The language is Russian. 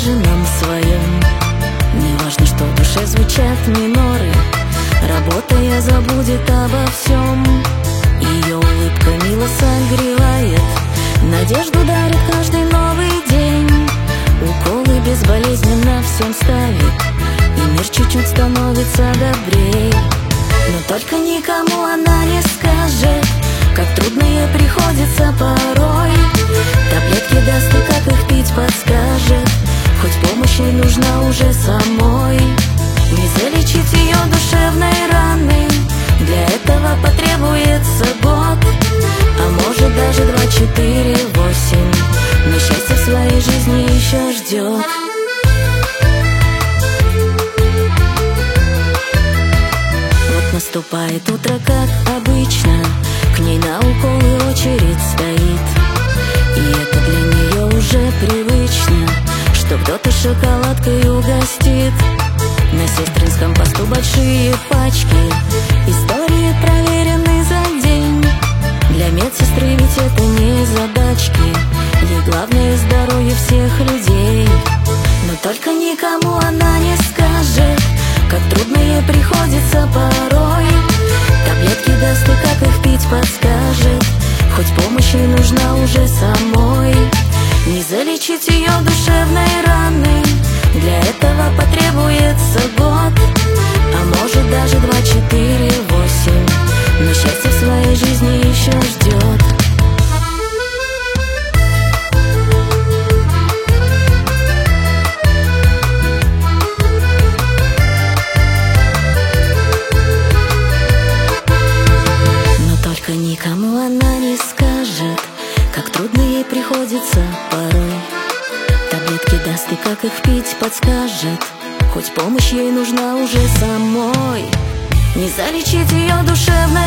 ужином своем. Неважно, что в душе звучат миноры, работая, забудет обо всем. Ее улыбка мило согревает, надежду дарит каждый новый день. Уколы безболезненно всем ставит, и мир чуть-чуть становится добрей. Но только никому она не скажет, как трудно ей приходится порой. Таблетки даст и как их пить подскажет, хоть помощь ей нужна уже самой. Не залечить ее душевной раны, для этого потребуется год, а может даже 2, 4, 8. Но счастье в своей жизни еще ждет. Вот наступает утро, как обычно, к ней на уколы очередь стоит. И это для нее уже привычно, что кто-то шоколадкой угостит. На сестринском посту большие пачки, истории проверены за день. Для медсестры ведь это не задачки, ей главное здоровье всех людей. Но только никому она не скажет, как трудно ей приходится порой. Таблетки даст и как их пить подскажет, хоть помощь ей нужна уже самой. Не залечить ее душевной раны, для этого потребуется год, а может даже 2, 4, 8. Но счастье в своей жизни еще ждет. Но только никому она не скажет, как трудно ей приходится порой. Таблетки даст и как их пить подскажет, хоть помощь ей нужна уже самой. Не залечить ее душевно